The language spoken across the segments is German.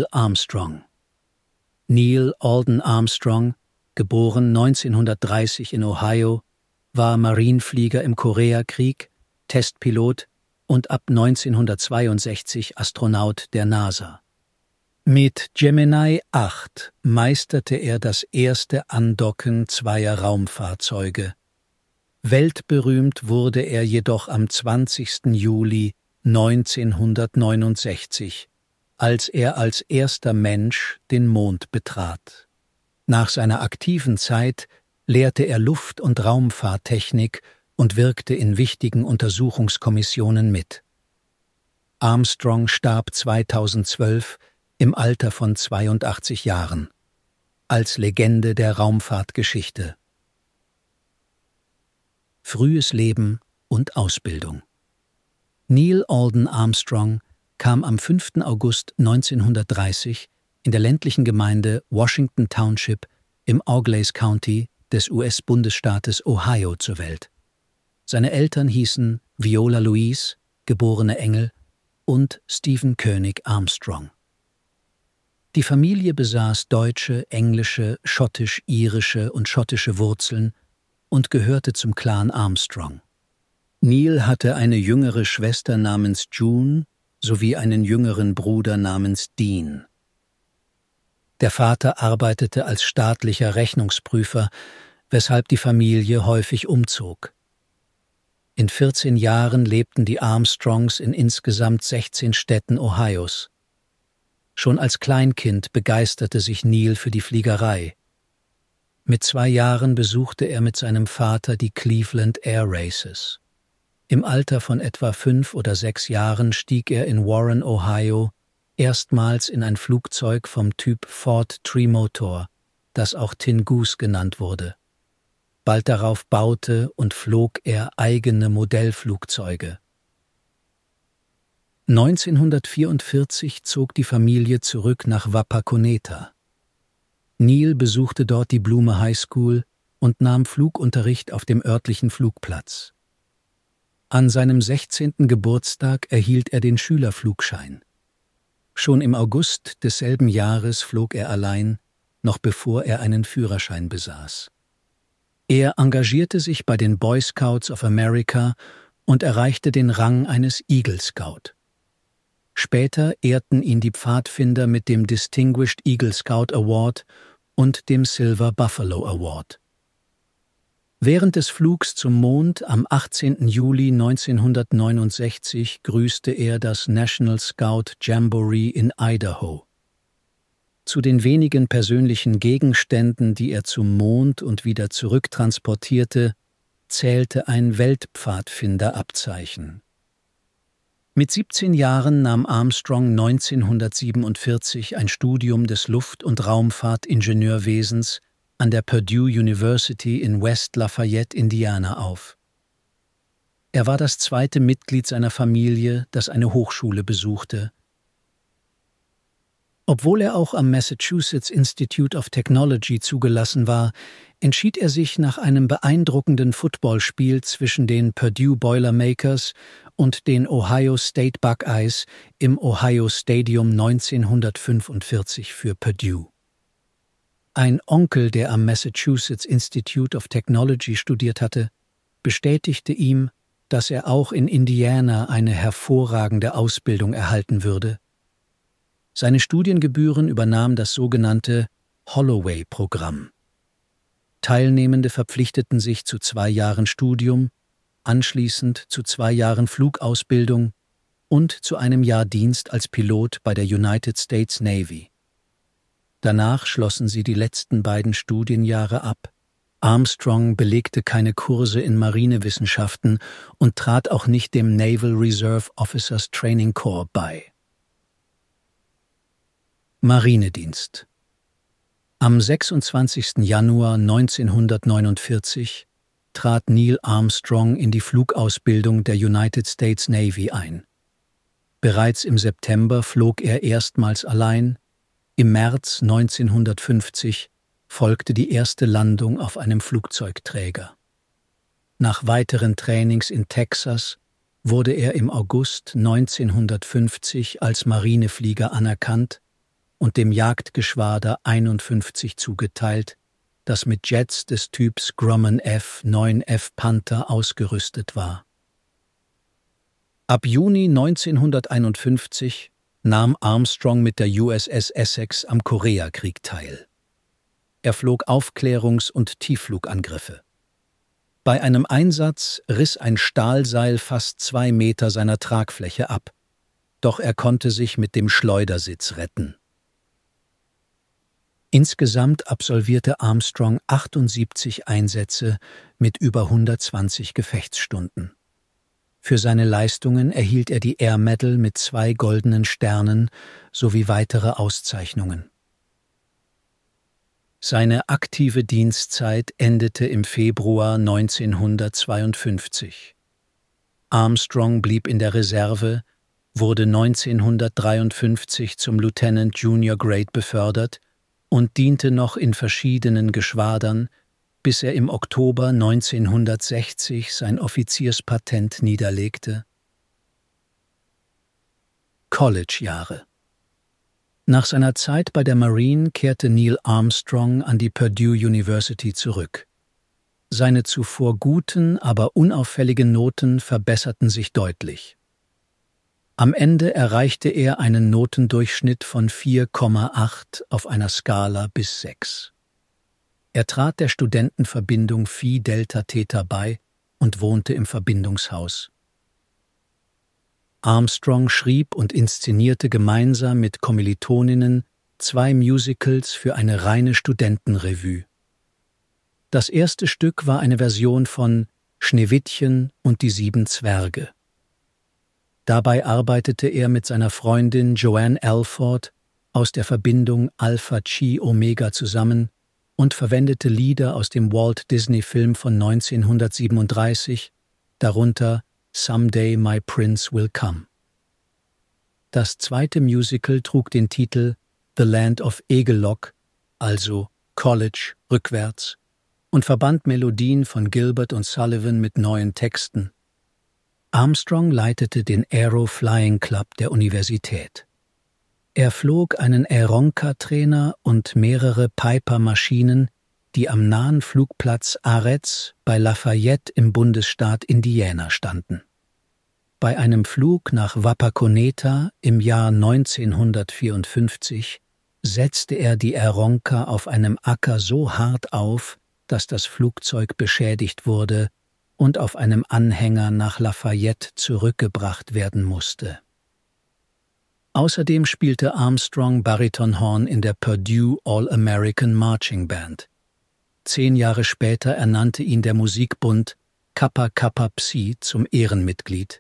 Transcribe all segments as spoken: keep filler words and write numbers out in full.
Neil Armstrong. Neil Alden Armstrong, geboren neunzehnhundertdreißig in Ohio, war Marineflieger im Koreakrieg, Testpilot und ab neunzehnhundertzweiundsechzig Astronaut der NASA. Mit Gemini acht meisterte er das erste Andocken zweier Raumfahrzeuge. Weltberühmt wurde er jedoch am zwanzigsten Juli neunzehnhundertneunundsechzig, als er als erster Mensch den Mond betrat. Nach seiner aktiven Zeit lehrte er Luft- und Raumfahrttechnik und wirkte in wichtigen Untersuchungskommissionen mit. Armstrong starb zweitausendzwölf im Alter von zweiundachtzig Jahren, als Legende der Raumfahrtgeschichte. Frühes Leben und Ausbildung. Neil Alden Armstrong kam am fünften August neunzehnhundertdreißig in der ländlichen Gemeinde Washington Township im Auglaize County des U S-Bundesstaates Ohio zur Welt. Seine Eltern hießen Viola Louise, geborene Engel, und Stephen König Armstrong. Die Familie besaß deutsche, englische, schottisch-irische und schottische Wurzeln und gehörte zum Clan Armstrong. Neil hatte eine jüngere Schwester namens June sowie einen jüngeren Bruder namens Dean. Der Vater arbeitete als staatlicher Rechnungsprüfer, weshalb die Familie häufig umzog. In vierzehn Jahren lebten die Armstrongs in insgesamt sechzehn Städten Ohios. Schon als Kleinkind begeisterte sich Neil für die Fliegerei. Mit zwei Jahren besuchte er mit seinem Vater die Cleveland Air Races. Im Alter von etwa fünf oder sechs Jahren stieg er in Warren, Ohio, erstmals in ein Flugzeug vom Typ Ford Trimotor, das auch Tin Goose genannt wurde. Bald darauf baute und flog er eigene Modellflugzeuge. neunzehnhundertvierundvierzig zog die Familie zurück nach Wapakoneta. Neil besuchte dort die Blume High School und nahm Flugunterricht auf dem örtlichen Flugplatz. An seinem sechzehnten Geburtstag erhielt er den Schülerflugschein. Schon im August desselben Jahres flog er allein, noch bevor er einen Führerschein besaß. Er engagierte sich bei den Boy Scouts of America und erreichte den Rang eines Eagle Scout. Später ehrten ihn die Pfadfinder mit dem Distinguished Eagle Scout Award und dem Silver Buffalo Award. Während des Flugs zum Mond am achtzehnten Juli neunzehnhundertneunundsechzig grüßte er das National Scout Jamboree in Idaho. Zu den wenigen persönlichen Gegenständen, die er zum Mond und wieder zurücktransportierte, zählte ein Weltpfadfinderabzeichen. Mit siebzehn Jahren nahm Armstrong neunzehnhundertsiebenundvierzig ein Studium des Luft- und Raumfahrtingenieurwesens an der Purdue University in West Lafayette, Indiana, auf. Er war das zweite Mitglied seiner Familie, das eine Hochschule besuchte. Obwohl er auch am Massachusetts Institute of Technology zugelassen war, entschied er sich nach einem beeindruckenden Footballspiel zwischen den Purdue Boilermakers und den Ohio State Buckeyes im Ohio Stadium neunzehnhundertfünfundvierzig für Purdue. Ein Onkel, der am Massachusetts Institute of Technology studiert hatte, bestätigte ihm, dass er auch in Indiana eine hervorragende Ausbildung erhalten würde. Seine Studiengebühren übernahm das sogenannte Holloway-Programm. Teilnehmende verpflichteten sich zu zwei Jahren Studium, anschließend zu zwei Jahren Flugausbildung und zu einem Jahr Dienst als Pilot bei der United States Navy. Danach schlossen sie die letzten beiden Studienjahre ab. Armstrong belegte keine Kurse in Marinewissenschaften und trat auch nicht dem Naval Reserve Officers Training Corps bei. Marinedienst. Am sechsundzwanzigsten Januar neunzehnhundertneunundvierzig trat Neil Armstrong in die Flugausbildung der United States Navy ein. Bereits im September flog er erstmals allein. Im März neunzehnhundertfünfzig folgte die erste Landung auf einem Flugzeugträger. Nach weiteren Trainings in Texas wurde er im August neunzehnhundertfünfzig als Marineflieger anerkannt und dem Jagdgeschwader einundfünfzig zugeteilt, das mit Jets des Typs Grumman F neun F Panther ausgerüstet war. Ab Juni neunzehnhunderteinundfünfzig nahm Armstrong mit der U S S Essex am Koreakrieg teil. Er flog Aufklärungs- und Tiefflugangriffe. Bei einem Einsatz riss ein Stahlseil fast zwei Meter seiner Tragfläche ab, doch er konnte sich mit dem Schleudersitz retten. Insgesamt absolvierte Armstrong achtundsiebzig Einsätze mit über hundertzwanzig Gefechtsstunden. Für seine Leistungen erhielt er die Air Medal mit zwei goldenen Sternen sowie weitere Auszeichnungen. Seine aktive Dienstzeit endete im Februar neunzehnhundertzweiundfünfzig. Armstrong blieb in der Reserve, wurde neunzehnhundertdreiundfünfzig zum Lieutenant Junior Grade befördert und diente noch in verschiedenen Geschwadern, bis er im Oktober neunzehnhundertsechzig sein Offizierspatent niederlegte. College-Jahre. Nach seiner Zeit bei der Marine kehrte Neil Armstrong an die Purdue University zurück. Seine zuvor guten, aber unauffälligen Noten verbesserten sich deutlich. Am Ende erreichte er einen Notendurchschnitt von vier Komma acht auf einer Skala bis sechs. Er trat der Studentenverbindung Phi Delta Theta bei und wohnte im Verbindungshaus. Armstrong schrieb und inszenierte gemeinsam mit Kommilitoninnen zwei Musicals für eine reine Studentenrevue. Das erste Stück war eine Version von Schneewittchen und die sieben Zwerge. Dabei arbeitete er mit seiner Freundin Joanne Alford aus der Verbindung Alpha Chi Omega zusammen und verwendete Lieder aus dem Walt Disney-Film von neunzehnhundertsiebenunddreißig, darunter Someday My Prince Will Come. Das zweite Musical trug den Titel The Land of Egelok, also College rückwärts, und verband Melodien von Gilbert und Sullivan mit neuen Texten. Armstrong leitete den Aero Flying Club der Universität. Er flog einen Aeronca-Trainer und mehrere Piper-Maschinen, die am nahen Flugplatz Aretz bei Lafayette im Bundesstaat Indiana standen. Bei einem Flug nach Wapakoneta im Jahr neunzehnhundertvierundfünfzig setzte er die Aeronca auf einem Acker so hart auf, dass das Flugzeug beschädigt wurde und auf einem Anhänger nach Lafayette zurückgebracht werden musste. Außerdem spielte Armstrong Baritonhorn in der Purdue All-American Marching Band. Zehn Jahre später ernannte ihn der Musikbund Kappa Kappa Psi zum Ehrenmitglied.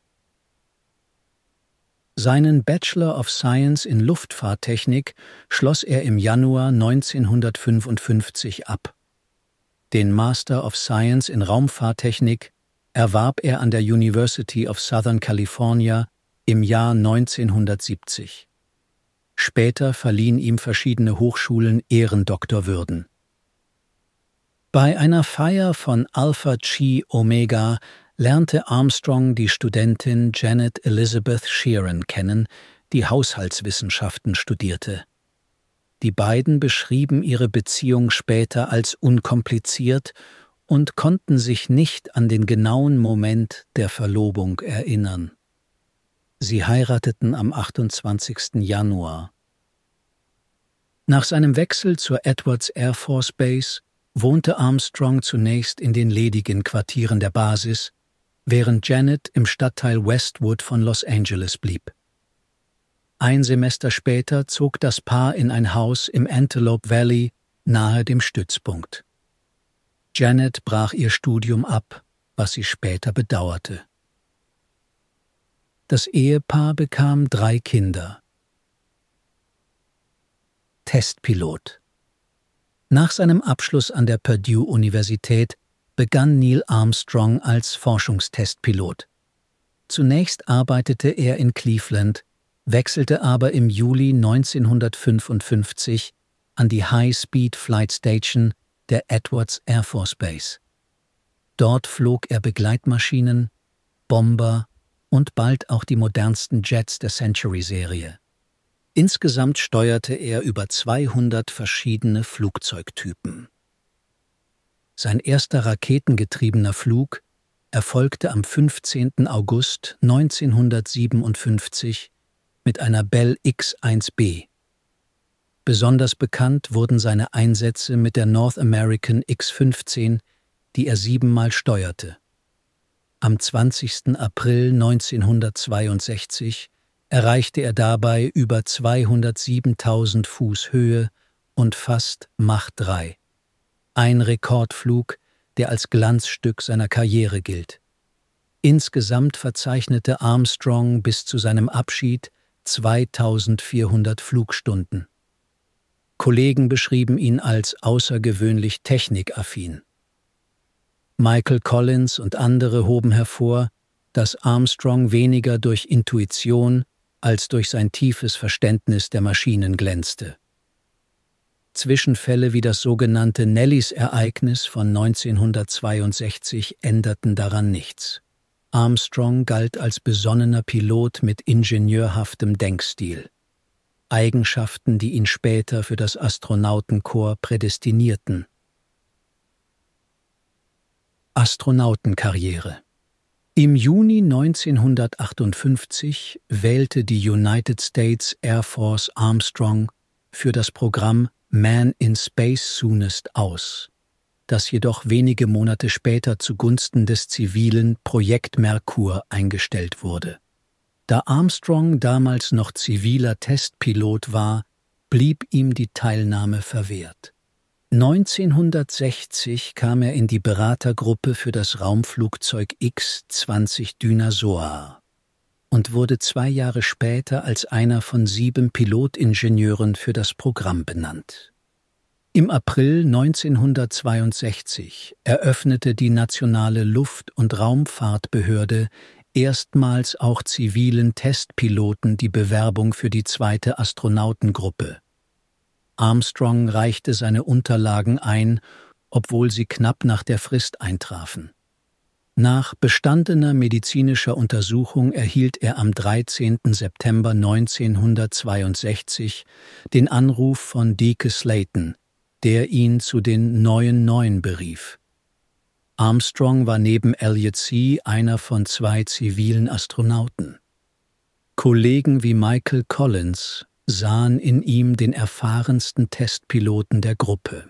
Seinen Bachelor of Science in Luftfahrttechnik schloss er im Januar neunzehnhundertfünfundfünfzig ab. Den Master of Science in Raumfahrttechnik erwarb er an der University of Southern California im Jahr neunzehnhundertsiebzig. Später verliehen ihm verschiedene Hochschulen Ehrendoktorwürden. Bei einer Feier von Alpha Chi Omega lernte Armstrong die Studentin Janet Elizabeth Sheeran kennen, die Haushaltswissenschaften studierte. Die beiden beschrieben ihre Beziehung später als unkompliziert und konnten sich nicht an den genauen Moment der Verlobung erinnern. Sie heirateten am achtundzwanzigsten Januar. Nach seinem Wechsel zur Edwards Air Force Base wohnte Armstrong zunächst in den ledigen Quartieren der Basis, während Janet im Stadtteil Westwood von Los Angeles blieb. Ein Semester später zog das Paar in ein Haus im Antelope Valley nahe dem Stützpunkt. Janet brach ihr Studium ab, was sie später bedauerte. Das Ehepaar bekam drei Kinder. Testpilot. Nach seinem Abschluss an der Purdue-Universität begann Neil Armstrong als Forschungstestpilot. Zunächst arbeitete er in Cleveland, wechselte aber im Juli neunzehnhundertfünfundfünfzig an die High Speed Flight Station der Edwards Air Force Base. Dort flog er Begleitmaschinen, Bomber und bald auch die modernsten Jets der Century-Serie. Insgesamt steuerte er über zweihundert verschiedene Flugzeugtypen. Sein erster raketengetriebener Flug erfolgte am fünfzehnten August neunzehnhundertsiebenundfünfzig mit einer Bell X eins B. Besonders bekannt wurden seine Einsätze mit der North American X fünfzehn, die er siebenmal steuerte. Am zwanzigsten April neunzehnhundertzweiundsechzig erreichte er dabei über zweihundertsiebentausend Fuß Höhe und fast Mach drei. Ein Rekordflug, der als Glanzstück seiner Karriere gilt. Insgesamt verzeichnete Armstrong bis zu seinem Abschied zweitausendvierhundert Flugstunden. Kollegen beschrieben ihn als außergewöhnlich technikaffin. Michael Collins und andere hoben hervor, dass Armstrong weniger durch Intuition als durch sein tiefes Verständnis der Maschinen glänzte. Zwischenfälle wie das sogenannte Nellis-Ereignis von neunzehnhundertzweiundsechzig änderten daran nichts. Armstrong galt als besonnener Pilot mit ingenieurhaftem Denkstil. Eigenschaften, die ihn später für das Astronautenkorps prädestinierten. Astronautenkarriere. Im Juni neunzehnhundertachtundfünfzig wählte die United States Air Force Armstrong für das Programm Man in Space Soonest aus, das jedoch wenige Monate später zugunsten des zivilen Projekt Merkur eingestellt wurde. Da Armstrong damals noch ziviler Testpilot war, blieb ihm die Teilnahme verwehrt. neunzehnhundertsechzig kam er in die Beratergruppe für das Raumflugzeug X zwanzig Dyna-Soar und wurde zwei Jahre später als einer von sieben Pilotingenieuren für das Programm benannt. Im April neunzehnhundertzweiundsechzig eröffnete die Nationale Luft- und Raumfahrtbehörde erstmals auch zivilen Testpiloten die Bewerbung für die zweite Astronautengruppe. Armstrong reichte seine Unterlagen ein, obwohl sie knapp nach der Frist eintrafen. Nach bestandener medizinischer Untersuchung erhielt er am dreizehnten September neunzehnhundertzweiundsechzig den Anruf von Deke Slayton, der ihn zu den Neuen Neun berief. Armstrong war neben Elliot See einer von zwei zivilen Astronauten. Kollegen wie Michael Collins sahen in ihm den erfahrensten Testpiloten der Gruppe.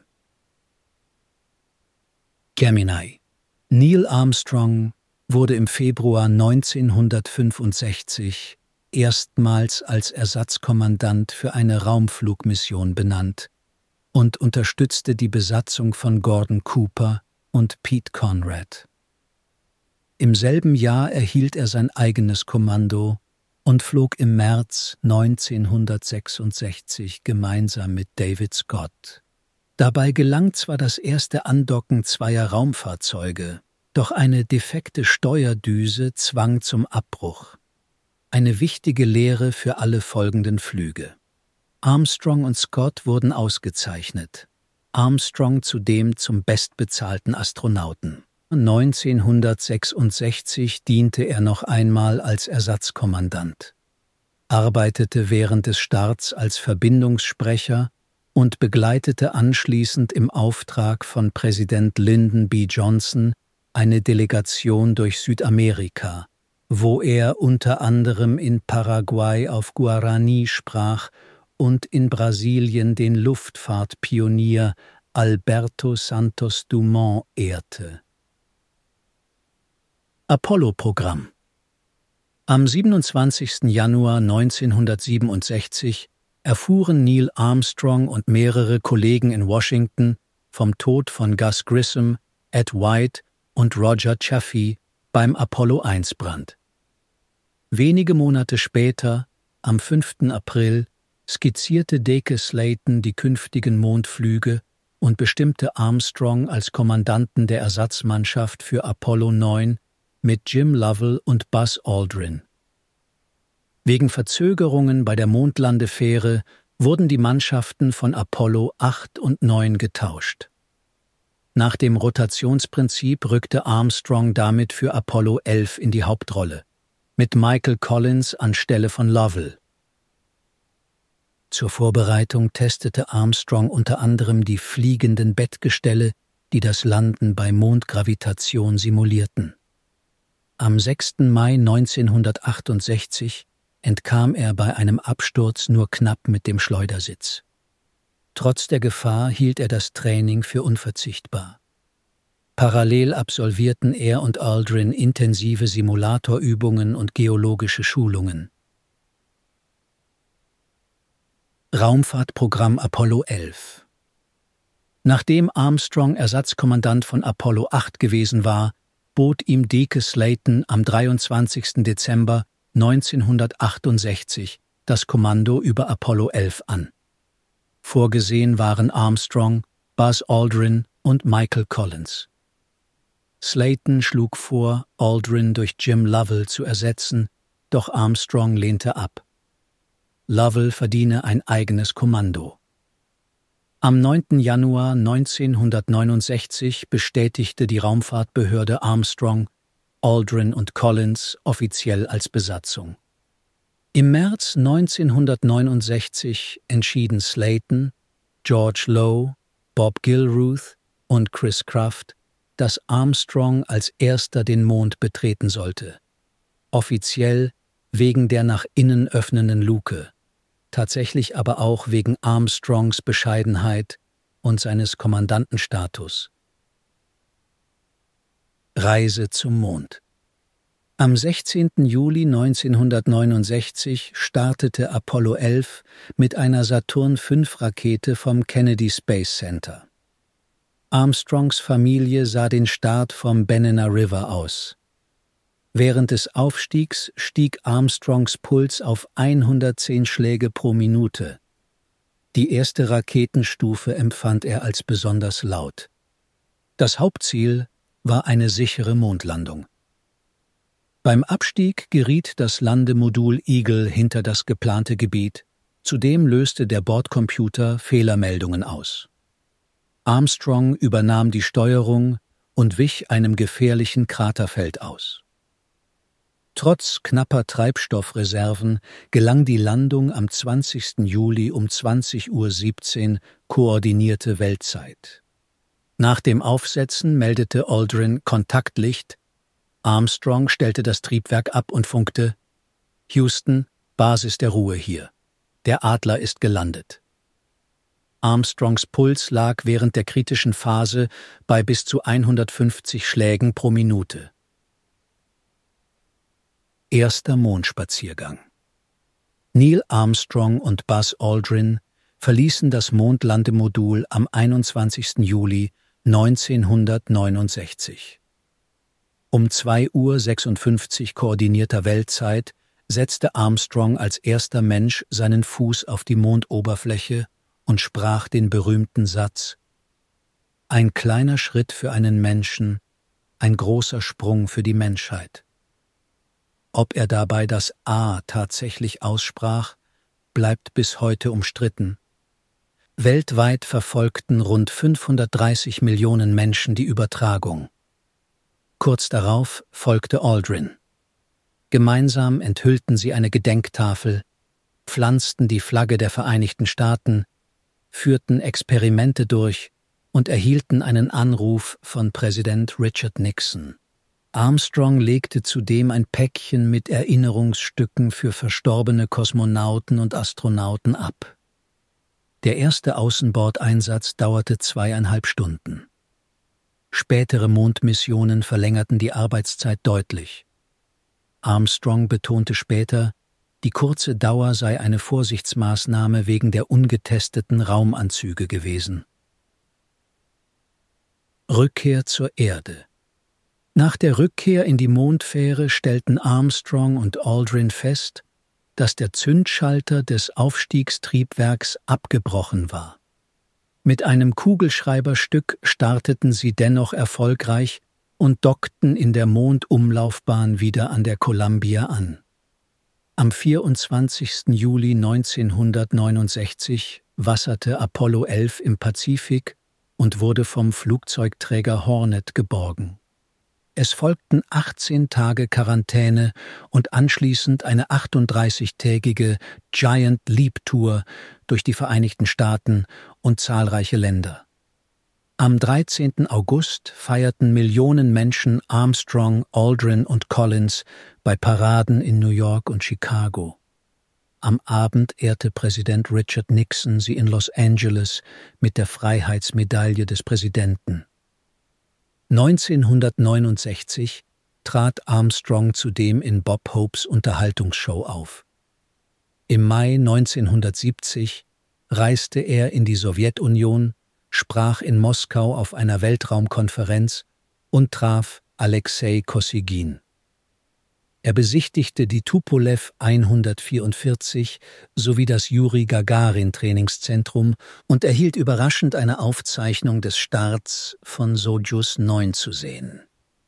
Gemini. Neil Armstrong wurde im Februar neunzehnhundertfünfundsechzig erstmals als Ersatzkommandant für eine Raumflugmission benannt und unterstützte die Besatzung von Gordon Cooper und Pete Conrad. Im selben Jahr erhielt er sein eigenes Kommando und flog im März neunzehnhundertsechsundsechzig gemeinsam mit David Scott. Dabei gelang zwar das erste Andocken zweier Raumfahrzeuge, doch eine defekte Steuerdüse zwang zum Abbruch. Eine wichtige Lehre für alle folgenden Flüge. Armstrong und Scott wurden ausgezeichnet. Armstrong zudem zum bestbezahlten Astronauten. neunzehnhundertsechsundsechzig diente er noch einmal als Ersatzkommandant, arbeitete während des Starts als Verbindungssprecher und begleitete anschließend im Auftrag von Präsident Lyndon B. Johnson eine Delegation durch Südamerika, wo er unter anderem in Paraguay auf Guarani sprach und in Brasilien den Luftfahrtpionier Alberto Santos Dumont ehrte. Apollo-Programm. Am siebenundzwanzigsten Januar neunzehnhundertsiebenundsechzig erfuhren Neil Armstrong und mehrere Kollegen in Washington vom Tod von Gus Grissom, Ed White und Roger Chaffee beim Apollo eins Brand. Wenige Monate später, am fünften April, skizzierte Deke Slayton die künftigen Mondflüge und bestimmte Armstrong als Kommandanten der Ersatzmannschaft für Apollo neun mit Jim Lovell und Buzz Aldrin. Wegen Verzögerungen bei der Mondlandefähre wurden die Mannschaften von Apollo acht und neun getauscht. Nach dem Rotationsprinzip rückte Armstrong damit für Apollo elf in die Hauptrolle, mit Michael Collins anstelle von Lovell. Zur Vorbereitung testete Armstrong unter anderem die fliegenden Bettgestelle, die das Landen bei Mondgravitation simulierten. Am sechsten Mai neunzehnhundertachtundsechzig entkam er bei einem Absturz nur knapp mit dem Schleudersitz. Trotz der Gefahr hielt er das Training für unverzichtbar. Parallel absolvierten er und Aldrin intensive Simulatorübungen und geologische Schulungen. Raumfahrtprogramm Apollo elf. Nachdem Armstrong Ersatzkommandant von Apollo acht gewesen war, bot ihm Deke Slayton am dreiundzwanzigsten Dezember neunzehnhundertachtundsechzig das Kommando über Apollo elf an. Vorgesehen waren Armstrong, Buzz Aldrin und Michael Collins. Slayton schlug vor, Aldrin durch Jim Lovell zu ersetzen, doch Armstrong lehnte ab. Lovell verdiene ein eigenes Kommando. Am neunten Januar neunzehnhundertneunundsechzig bestätigte die Raumfahrtbehörde Armstrong, Aldrin und Collins offiziell als Besatzung. Im März neunzehnhundertneunundsechzig entschieden Slayton, George Low, Bob Gilruth und Chris Kraft, dass Armstrong als erster den Mond betreten sollte. Offiziell wegen der nach innen öffnenden Luke, tatsächlich aber auch wegen Armstrongs Bescheidenheit und seines Kommandantenstatus. Reise zum Mond. Am sechzehnten Juli neunzehnhundertneunundsechzig startete Apollo elf mit einer Saturn fünf Rakete vom Kennedy Space Center. Armstrongs Familie sah den Start vom Banana River aus. Während des Aufstiegs stieg Armstrongs Puls auf hundertzehn Schläge pro Minute. Die erste Raketenstufe empfand er als besonders laut. Das Hauptziel war eine sichere Mondlandung. Beim Abstieg geriet das Landemodul Eagle hinter das geplante Gebiet, zudem löste der Bordcomputer Fehlermeldungen aus. Armstrong übernahm die Steuerung und wich einem gefährlichen Kraterfeld aus. Trotz knapper Treibstoffreserven gelang die Landung am zwanzigsten Juli um zwanzig Uhr siebzehn koordinierte Weltzeit. Nach dem Aufsetzen meldete Aldrin Kontaktlicht. Armstrong stellte das Triebwerk ab und funkte: Houston, Basis der Ruhe hier. Der Adler ist gelandet. Armstrongs Puls lag während der kritischen Phase bei bis zu hundertfünfzig Schlägen pro Minute. Erster Mondspaziergang. Neil Armstrong und Buzz Aldrin verließen das Mondlandemodul am einundzwanzigsten Juli neunzehnhundertneunundsechzig. Um zwei Uhr sechsundfünfzig koordinierter Weltzeit setzte Armstrong als erster Mensch seinen Fuß auf die Mondoberfläche und sprach den berühmten Satz: Ein kleiner Schritt für einen Menschen, ein großer Sprung für die Menschheit. Ob er dabei das A tatsächlich aussprach, bleibt bis heute umstritten. Weltweit verfolgten rund fünfhundertdreißig Millionen Menschen die Übertragung. Kurz darauf folgte Aldrin. Gemeinsam enthüllten sie eine Gedenktafel, pflanzten die Flagge der Vereinigten Staaten, führten Experimente durch und erhielten einen Anruf von Präsident Richard Nixon. Armstrong legte zudem ein Päckchen mit Erinnerungsstücken für verstorbene Kosmonauten und Astronauten ab. Der erste Außenbordeinsatz dauerte zweieinhalb Stunden. Spätere Mondmissionen verlängerten die Arbeitszeit deutlich. Armstrong betonte später, die kurze Dauer sei eine Vorsichtsmaßnahme wegen der ungetesteten Raumanzüge gewesen. Rückkehr zur Erde. Nach der Rückkehr in die Mondfähre stellten Armstrong und Aldrin fest, dass der Zündschalter des Aufstiegstriebwerks abgebrochen war. Mit einem Kugelschreiberstück starteten sie dennoch erfolgreich und dockten in der Mondumlaufbahn wieder an der Columbia an. Am vierundzwanzigsten Juli neunzehnhundertneunundsechzig wasserte Apollo elf im Pazifik und wurde vom Flugzeugträger Hornet geborgen. Es folgten achtzehn Tage Quarantäne und anschließend eine achtunddreißigtägige Giant Leap Tour durch die Vereinigten Staaten und zahlreiche Länder. Am dreizehnten August feierten Millionen Menschen Armstrong, Aldrin und Collins bei Paraden in New York und Chicago. Am Abend ehrte Präsident Richard Nixon sie in Los Angeles mit der Freiheitsmedaille des Präsidenten. neunzehnhundertneunundsechzig trat Armstrong zudem in Bob Hopes Unterhaltungsshow auf. Im Mai neunzehnhundertsiebzig reiste er in die Sowjetunion, sprach in Moskau auf einer Weltraumkonferenz und traf Alexei Kosygin. Er besichtigte die Tupolew hundertvierundvierzig sowie das Juri-Gagarin-Trainingszentrum und erhielt überraschend eine Aufzeichnung des Starts von Sojus neun zu sehen.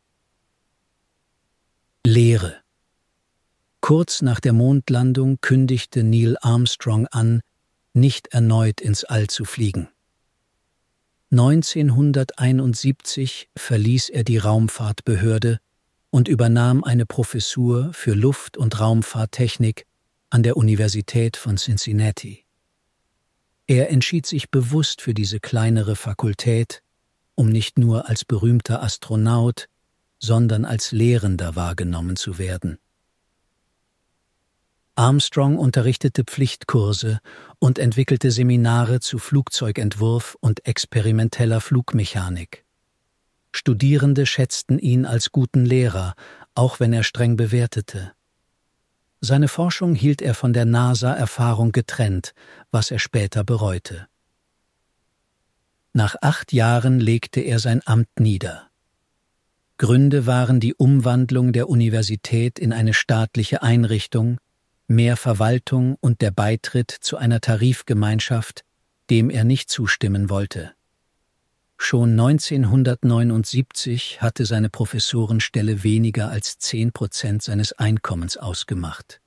Lehre. Kurz nach der Mondlandung kündigte Neil Armstrong an, nicht erneut ins All zu fliegen. neunzehnhunderteinundsiebzig verließ er die Raumfahrtbehörde und übernahm eine Professur für Luft- und Raumfahrttechnik an der Universität von Cincinnati. Er entschied sich bewusst für diese kleinere Fakultät, um nicht nur als berühmter Astronaut, sondern als Lehrender wahrgenommen zu werden. Armstrong unterrichtete Pflichtkurse und entwickelte Seminare zu Flugzeugentwurf und experimenteller Flugmechanik. Studierende schätzten ihn als guten Lehrer, auch wenn er streng bewertete. Seine Forschung hielt er von der NASA-Erfahrung getrennt, was er später bereute. Nach acht Jahren legte er sein Amt nieder. Gründe waren die Umwandlung der Universität in eine staatliche Einrichtung, mehr Verwaltung und der Beitritt zu einer Tarifgemeinschaft, dem er nicht zustimmen wollte. Schon neunzehnhundertneunundsiebzig hatte seine Professorenstelle weniger als zehn Prozent seines Einkommens ausgemacht.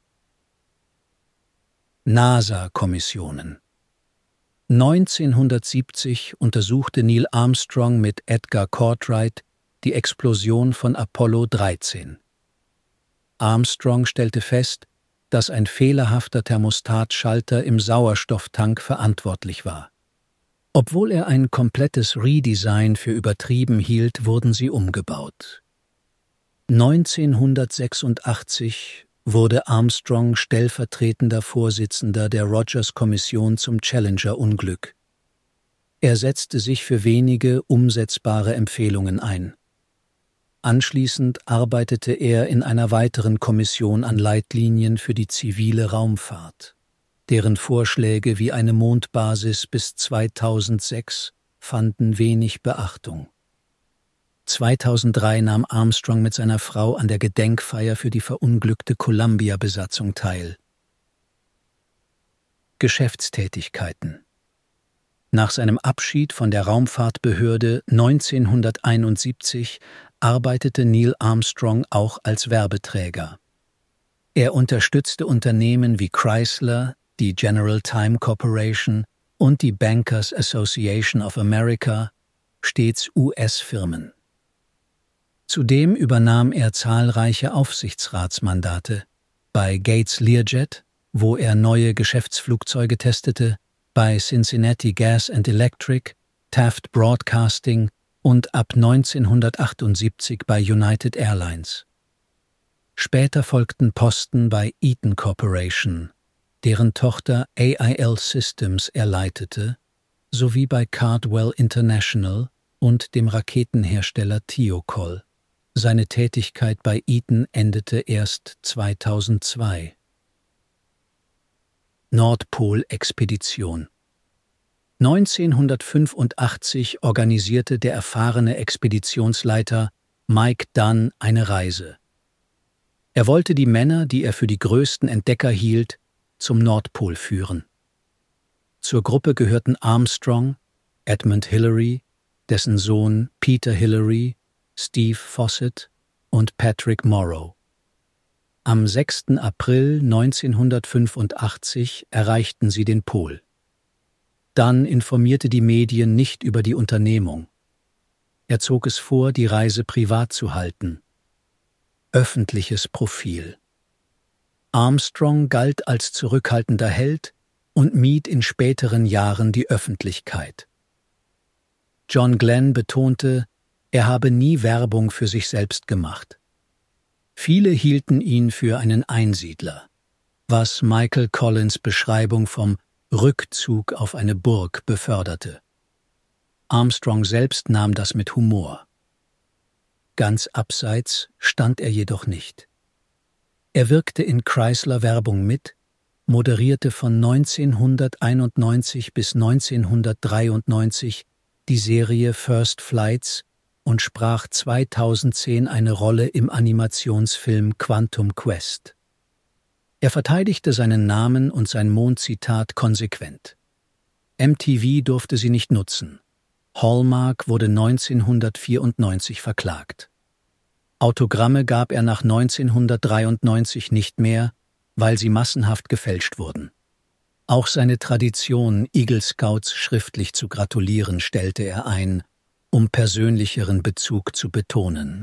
NASA-Kommissionen. neunzehnhundertsiebzig untersuchte Neil Armstrong mit Edgar Cortright die Explosion von Apollo dreizehn. Armstrong stellte fest, dass ein fehlerhafter Thermostatschalter im Sauerstofftank verantwortlich war. Obwohl er ein komplettes Redesign für übertrieben hielt, wurden sie umgebaut. neunzehnhundertsechsundachtzig wurde Armstrong stellvertretender Vorsitzender der Rogers-Kommission zum Challenger-Unglück. Er setzte sich für wenige umsetzbare Empfehlungen ein. Anschließend arbeitete er in einer weiteren Kommission an Leitlinien für die zivile Raumfahrt. Deren Vorschläge wie eine Mondbasis bis zweitausendsechs fanden wenig Beachtung. zweitausenddrei nahm Armstrong mit seiner Frau an der Gedenkfeier für die verunglückte Columbia-Besatzung teil. Geschäftstätigkeiten. Nach seinem Abschied von der Raumfahrtbehörde neunzehnhunderteinundsiebzig arbeitete Neil Armstrong auch als Werbeträger. Er unterstützte Unternehmen wie Chrysler, die General Time Corporation und die Bankers Association of America, stets U S-Firmen. Zudem übernahm er zahlreiche Aufsichtsratsmandate bei Gates Learjet, wo er neue Geschäftsflugzeuge testete, bei Cincinnati Gas and Electric, Taft Broadcasting und ab neunzehnhundertachtundsiebzig bei United Airlines. Später folgten Posten bei Eaton Corporation, deren Tochter A I L Systems er leitete, sowie bei Cardwell International und dem Raketenhersteller Thiokol. Seine Tätigkeit bei Eaton endete erst zweitausendzwei. Nordpol-Expedition. neunzehnhundertfünfundachtzig organisierte der erfahrene Expeditionsleiter Mike Dunn eine Reise. Er wollte die Männer, die er für die größten Entdecker hielt, zum Nordpol führen. Zur Gruppe gehörten Armstrong, Edmund Hillary, dessen Sohn Peter Hillary, Steve Fossett und Patrick Morrow. Am sechsten April neunzehnhundertfünfundachtzig erreichten sie den Pol. Dunn informierte die Medien nicht über die Unternehmung. Er zog es vor, die Reise privat zu halten. Öffentliches Profil. Armstrong galt als zurückhaltender Held und mied in späteren Jahren die Öffentlichkeit. John Glenn betonte, er habe nie Werbung für sich selbst gemacht. Viele hielten ihn für einen Einsiedler, was Michael Collins' Beschreibung vom Rückzug auf eine Burg beförderte. Armstrong selbst nahm das mit Humor. Ganz abseits stand er jedoch nicht. Er wirkte in Chrysler-Werbung mit, moderierte von neunzehnhunderteinundneunzig bis neunzehnhundertdreiundneunzig die Serie First Flights und sprach zweitausendzehn eine Rolle im Animationsfilm Quantum Quest. Er verteidigte seinen Namen und sein Mondzitat konsequent. M T V durfte sie nicht nutzen. Hallmark wurde neunzehnhundertvierundneunzig verklagt. Autogramme gab er nach neunzehnhundertdreiundneunzig nicht mehr, weil sie massenhaft gefälscht wurden. Auch seine Tradition, Eagle Scouts schriftlich zu gratulieren, stellte er ein, um persönlicheren Bezug zu betonen.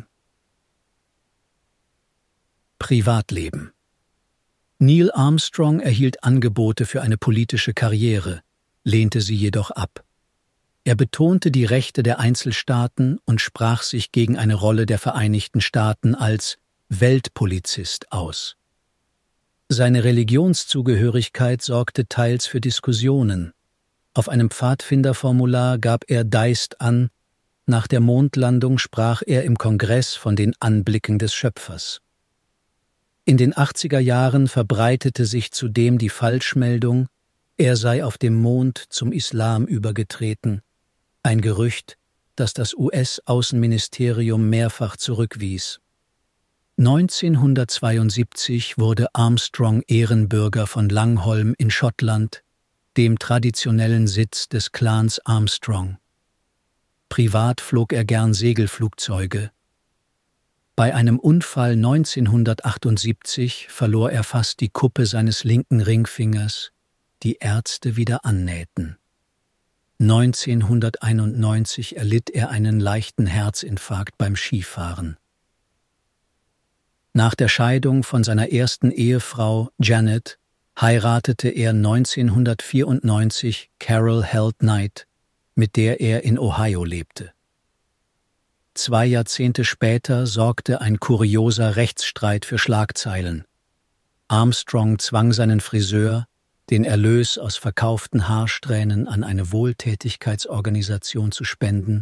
Privatleben. Neil Armstrong erhielt Angebote für eine politische Karriere, lehnte sie jedoch ab. Er betonte die Rechte der Einzelstaaten und sprach sich gegen eine Rolle der Vereinigten Staaten als Weltpolizist aus. Seine Religionszugehörigkeit sorgte teils für Diskussionen. Auf einem Pfadfinderformular gab er dreist an, nach der Mondlandung sprach er im Kongress von den Anblicken des Schöpfers. In den achtziger Jahren verbreitete sich zudem die Falschmeldung, er sei auf dem Mond zum Islam übergetreten, ein Gerücht, das das U S-Außenministerium mehrfach zurückwies. neunzehnhundertzweiundsiebzig wurde Armstrong Ehrenbürger von Langholm in Schottland, dem traditionellen Sitz des Clans Armstrong. Privat flog er gern Segelflugzeuge. Bei einem Unfall neunzehnhundertachtundsiebzig verlor er fast die Kuppe seines linken Ringfingers, die Ärzte wieder annähten. neunzehnhunderteinundneunzig erlitt er einen leichten Herzinfarkt beim Skifahren. Nach der Scheidung von seiner ersten Ehefrau Janet heiratete er neunzehnhundertvierundneunzig Carol Held Knight, mit der er in Ohio lebte. Zwei Jahrzehnte später sorgte ein kurioser Rechtsstreit für Schlagzeilen. Armstrong zwang seinen Friseur, den Erlös aus verkauften Haarsträhnen an eine Wohltätigkeitsorganisation zu spenden.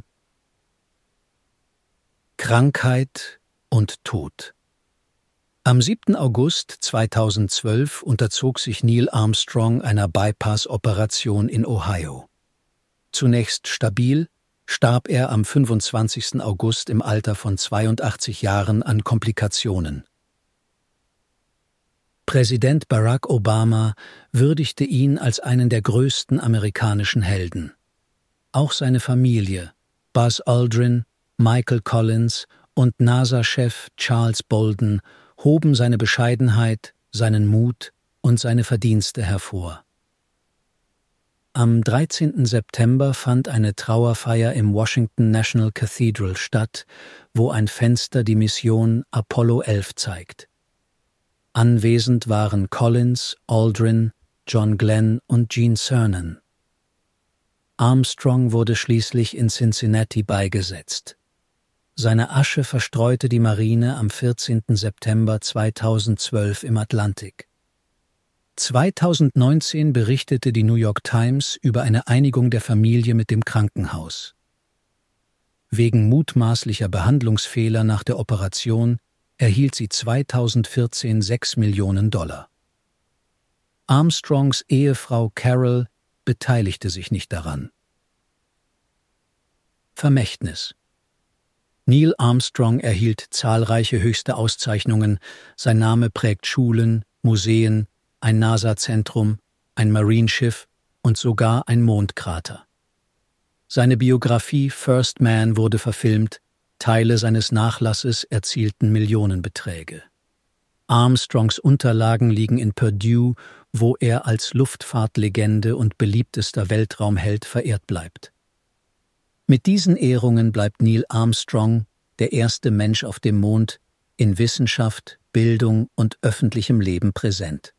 Krankheit und Tod. Am siebten August zweitausendzwölf unterzog sich Neil Armstrong einer Bypass-Operation in Ohio. Zunächst stabil, starb er am fünfundzwanzigsten August im Alter von zweiundachtzig Jahren an Komplikationen. Präsident Barack Obama würdigte ihn als einen der größten amerikanischen Helden. Auch seine Familie, Buzz Aldrin, Michael Collins und NASA-Chef Charles Bolden hoben seine Bescheidenheit, seinen Mut und seine Verdienste hervor. Am dreizehnten September fand eine Trauerfeier im Washington National Cathedral statt, wo ein Fenster die Mission Apollo elf zeigt. Anwesend waren Collins, Aldrin, John Glenn und Gene Cernan. Armstrong wurde schließlich in Cincinnati beigesetzt. Seine Asche verstreute die Marine am vierzehnten September zweitausendzwölf im Atlantik. zweitausendneunzehn berichtete die New York Times über eine Einigung der Familie mit dem Krankenhaus. Wegen mutmaßlicher Behandlungsfehler nach der Operation erhielt sie zweitausendvierzehn sechs Millionen Dollar. Armstrongs Ehefrau Carol beteiligte sich nicht daran. Vermächtnis. Neil Armstrong erhielt zahlreiche höchste Auszeichnungen, sein Name prägt Schulen, Museen, ein NASA-Zentrum, ein Marineschiff und sogar ein Mondkrater. Seine Biografie First Man wurde verfilmt, Teile seines Nachlasses erzielten Millionenbeträge. Armstrongs Unterlagen liegen in Purdue, wo er als Luftfahrtlegende und beliebtester Weltraumheld verehrt bleibt. Mit diesen Ehrungen bleibt Neil Armstrong, der erste Mensch auf dem Mond, in Wissenschaft, Bildung und öffentlichem Leben präsent.